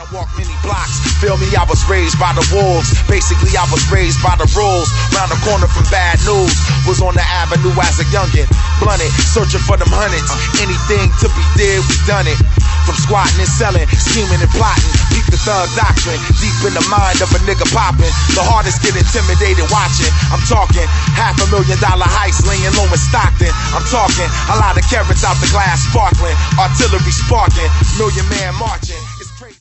walk many blocks, feel me, I was raised by the wolves. Basically, I was raised by the rules. Round the corner from bad news, was on the avenue as a youngin'. Blunted, searching for them hundreds. Anything to be did, we done it. From squatting and selling, scheming and plotting. Deep the thug doctrine, deep in the mind of a nigga popping. The hardest get intimidated watching. I'm talking $500,000 heist laying low in Stockton. I'm talking a lot of carrots out the glass sparkling. Artillery sparking, million man marching.